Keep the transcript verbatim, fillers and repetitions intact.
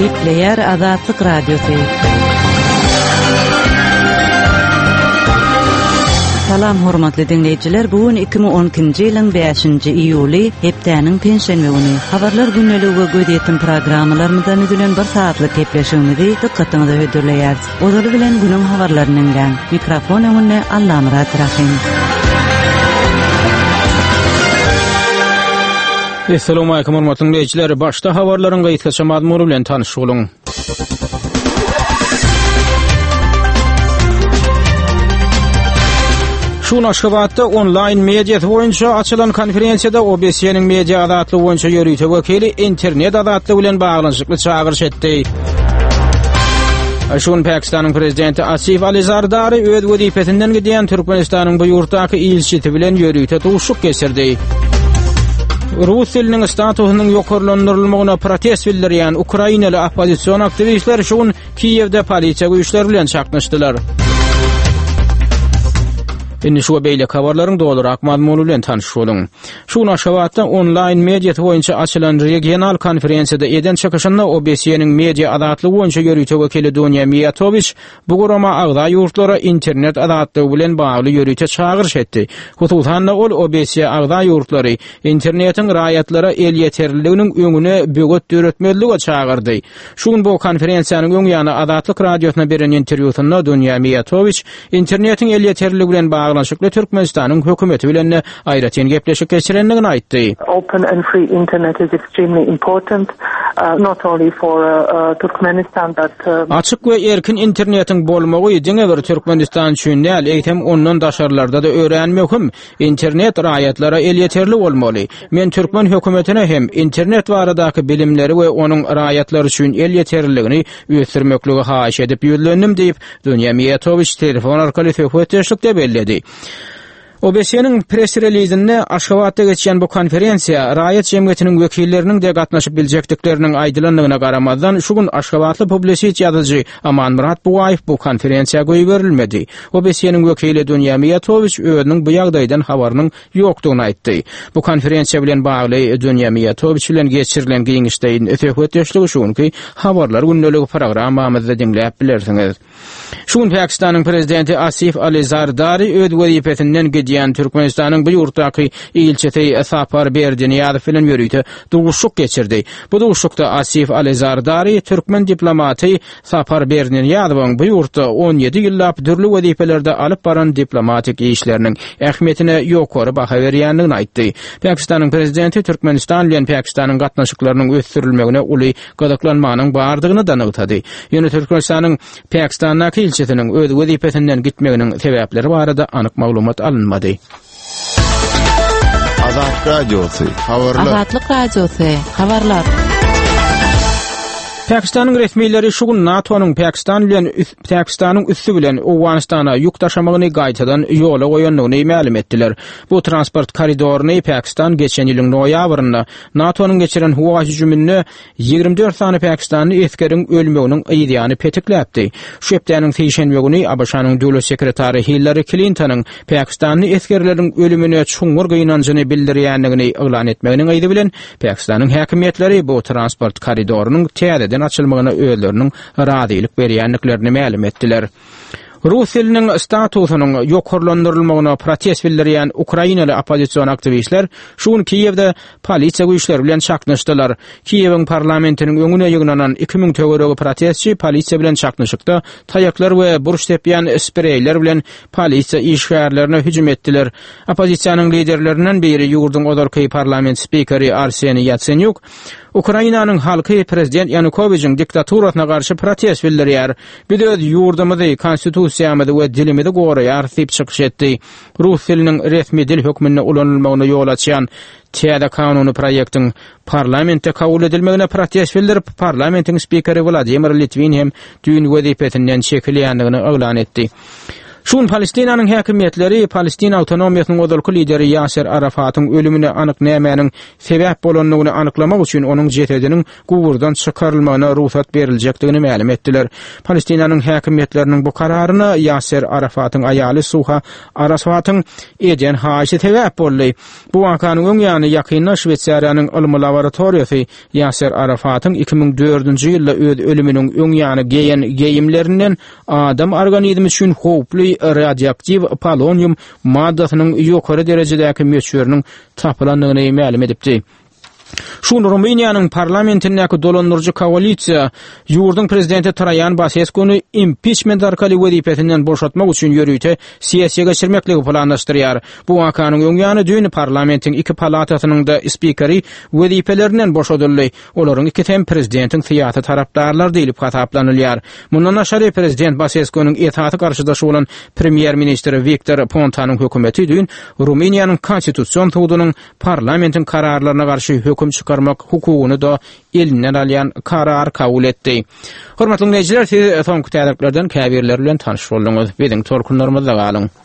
Gepleyer Azatlyk Radiosu. Salam hormatly dinleyijiler, bugün iki bin on ikinji ýylyň beşinji iýuly hepdeniň penşenbe güni. Habarlar günneligi gödýetdim programmalarymyzdan edilen bir saatlyk gepleşigimizi dikkatinize hödürleýär. Ozaly bilen günüň habarlarynyň mikrofon öňünde Allamurat Rahim. Assalamu alaykum hormatly dinleyijiler. Başda habarlaryň gaýtgaça mazmuny bilen tanyşygyň. Şu Naşgabatda online media boýunça açylan konferensiýada O B S-niň media azatlygy boýunça ýörüýte wekili internet azatlygy bilen baglanyşykly çağırış etdi. Şun Pakistanyň prezidenti Asif Ali Zardari öz wezipesinden gidýän Türkmenistanyň bu ýurtdaky ilçisi bilen ýörüýte tuguşuk geçirdi. Rus diliniň statusynyň ýokarlandyrylmagyna protest bildirýän Ukrainaly oppozisiýon aktivistler şun Kiýewde polisiýa güýçleri bilen çaknyşdylar. Indi şu beýle habarlaryň dolurak mazmuny bilen tanışylyň. Şu Naşgabatda online media boýunça açylan regional konferensiýada eden çykyşynda O B S-niň media azatlygy boýunça ýörüýte wekili Dunya Miyatoviç bu gurama agda ýurtlara internet azatlygy bilen bagly ýörüýte çağırış etdi. Hususan ol O B S agda ýurtlary internetiň raýatlara el ýeterliliginiň öňüne böget döretmelige çağırdy. Şuň bu konferensiýanyň öň ýany Azatlyk radiosyna beren interwýusynda Dunya Miyatoviç internetiň el ýeterligi bilen bagly Şükle Türkmenistanyň hökümeti bilen aýratyn gepleşik geçirenligini aýtdy. Open and free internet is extremely important, uh, not only for uh, uh, Turkmenistan but uh, Açyk we erkin internetiň bolmagy diňe bir Türkmenistan üçin näl eýtem ondan daşarlarda da öýrenmekim. İnternet raýatlara el ýeterli bolmaly. Men Türkmen hökümetine hem internet baradaky bilimleri we onuň raýatlary üçin el ýeterliligini öýtürmekligi haýyş edip ýörlendim diýip Dunya Miyatoviç telefon arkaly söhbetleşikde belledi. O B S-niň press releaseinde Aşgabatda geçýän bu konferensiýa raýat jemgyýetiniň wekilleriniň de gatnaşyp biljekdikleriniň aýdylanlygyna garamazdan şu gün Aşgabatly publisiýet ýazyjy Aman Murat Bugaýew bu konferensiýaga goýberilmedi. O B S-niň wekili Dunya Miyatoviç özüniň bu ýagdaýdan habarynyň ýokdugyny aýtdy. Bu konferensiýa bilen bagly Dunya Miyatoviç bilen geçirilen giňişdeýin ötühötdeşligi şuňky habarlar günneligi programmamyzda dinläp bilersiňiz. Şuň Pakistanyň prezidenti Asif Ali Zardari öz wezipesinden gidýän Türkmenistanyň bu ýurtdaky ilçesi Sapar Berdini ýadyp bilen ýörüýte duguşuk geçirdi. Bu duguşukda Asif Ali Zardari Türkmen diplomaty Sapar Berdini ýadyp bu ýurtda on ýedi ýyllap dürli wezipelerde alyp baran diplomatik işleriniň ähmiýetine ýokary baha berýändigini aýtdy. Pakistanyň prezidenti Türkmenistan bilen Pakistanyň gatnaşyklarynyň ösdürilmegine uly gadaklanmanyň bardygyny da nygtady. Ýöne Türkmenistanyň Pakistanyň ilçesiniň öz wezipesinden gitmeginiň sebäpleri barada anyk maglumat alınmadı. Azat Radyosu, habarlar. Azatlyk Radyosu, habarlar. Pakistanyň resmiýetleri şu gün NATO'nyň Pakistan bilen Pakistanyň üssü bilen Owganistana ýük taşamagyny gaýtadan ýola goýanlygyny ma'lum etdiler. Bu transport koridoruny Pakistan geçen ýylyň noýabrynda NATO'nyň geçiren howa hüjümine ýygrimi dört sany Pakistanyň eskeriň ölmeginiň ýa-ni petikläpdi. Şu hepdeniň seýşenbe güni A B S-nyň döwlet sekretary Hillary Clinton'yň Pakistanyň eskerleriň ölümine çuňur gynanjyny bildirýänligini elan etmeginiň aýdy bilen Pakistanyň häkimetleri bu transport koridorunyň täze açylmagyna öýleriniň radylyk berýänliklerini ma'lum etdiler. Rus diliniň statusynyň ýokarlandyrylmagyna protest bildirýän Ukrainaly oppozisiýon aktivistler şuň Kiýewde polisiýa güýçleri bilen çaknyşdylar. Kiýewiň parlamentiniň öňüne ýygnanan iki ming töweregi protestçi polisiýa bilen çaknyşykda taýaklar we buruş tepýän spreyler bilen polisiýa işgärlerine hüjüm etdiler. Oppozisiýanyň liderlerinden biri ýurduň odarky parlament spikeri Arseniy Yatsenyuk Ukrainanyň halky prezident Yanukovyçyň diktaturyna garşy protest bildirýär. Biz öz ýurdumyzy, konstitusiýamyzy we dilimizi goraýar diýip çykyş etdi. Rus diliniň resmi dil hökmüne ulanylmagyna ýol açýan täze kanuny proýektiň parlamentde kabul edilmegine protest bildirip, parlamentiň spikeri Vladimir Litvin hem düň wezipesinden çekilýändigini elan etdi. Şun Palestinanyň häkimetleri Palestina awtonomiýasynyň odalky lideri Yasser Arafatyň ölümine anyk nämäniň sebäp bolanlygyny anyklamak üçin onuň jetediniň gowurdan çykarylmagyna ruhsat berilejekdigini ma'lum etdiler. Palestinanyň häkimetleriniň bu kararyna Yasser Arafatyň aýaly Suha Arafatyň eden haýsy sebäp boldy. Bu wakanyň öň ýany ýakynda Şwetsariýanyň ilmi laboratoriýasy Yasser Arafatyň iki ming dördünji ýylda öz ölüminiň öň ýany geýen geýimlerinden adam organizmi üçin howply radioaktiv polonium maddasynyň ýokary derejedäki möçüriniň tapylandygyny ma'lum edipdi. Şun Rumeniýanyň parlamentindäki dolandyrjy koalisiýa ýurdun prezidenti Trayan Basescuny impeachment arkaly wezipesinden boşatmak üçin ýörüýte sessiýa geçirmekligi planlaşdyrýar. Bu wakanyň öň ýany dün parlamentiň iki palatasynyň da spikeri wezipelerinden boşadyldy. Olaryň iki tem prezidentiň syýasy tarapdarlar diýilip hataplanylýar. Mundan aşary prezident Basescunyň etaty garşydaşy bolan premier ministri Viktor Pontanyň hökümeti dün Rumeniýanyň konstitusiýon tudunyň parlamentiň kararlaryna garşy höküm çıkarmak hukugyny da elinden alýan karar kabul etdi. Hormatly dinleýijiler, siz soňky täzelerden käbirler bilen tanyş boldyňyz. Biziň torkunlarymyzda galyň.